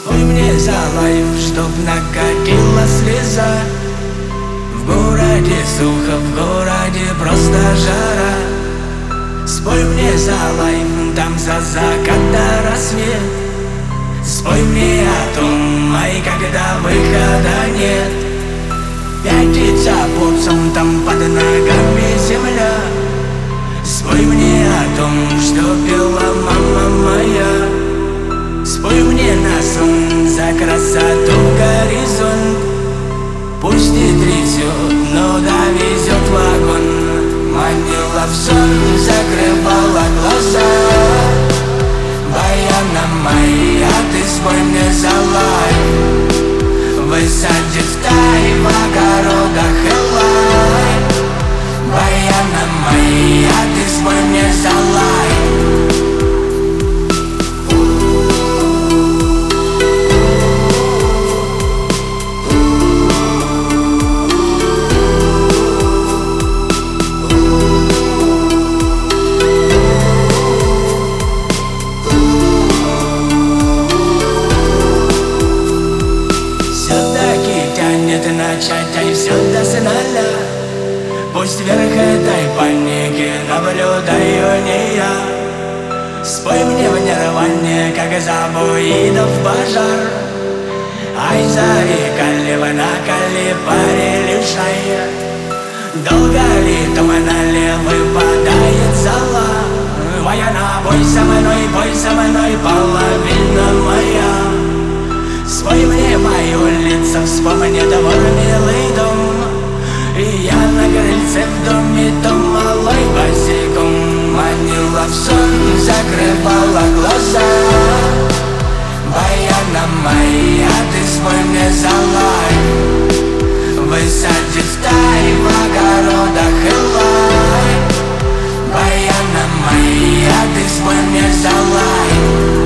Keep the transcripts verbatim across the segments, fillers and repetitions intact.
Спой мне за лайф, чтоб накатила слеза. В городе сухо, в городе просто жара. Спой мне за лайф, там за закат до рассвет. Спой мне о том, ай, когда выхода нет. Пятится пупсом, там под ногами земля. Спой мне о том, что пела мама моя. Спой мне на сон за красоту в горизонт. Пусть не трясет, но довезет вагон. Манила в сон, закрывала глаза. Баяна моя, ты спой мне за лайф. Высадит в тай в огородах Элай. Баяна моя, ты спой мне за лайф. Начать, ай, все досконально. Пусть вверх этой паники наблюдаю не я. Спой мне в нирване, как забуидов пожар. Ай, зарекали вы накали, парили шай. Долго ли туманали выпадает зала? Баяна, бой со мной, бой со мной, половина моя. Спой мне мою лицо, вспомни двор, милый дом. И я на крыльце в доме, дом малой босиком. Манила в сон, закрывала глаза. Баяна моя, ты спой мне за лайф. Высадит в тай в огородах Элай. Баяна моя, ты спой мне за лайф.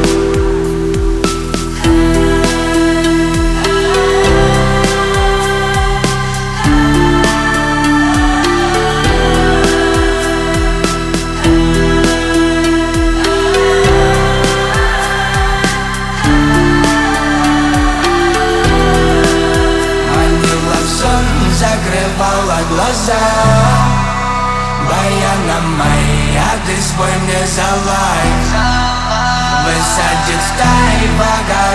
Закрывала глаза. Баяна моя, ты спой мне за лайф. Высадит в тай в огородах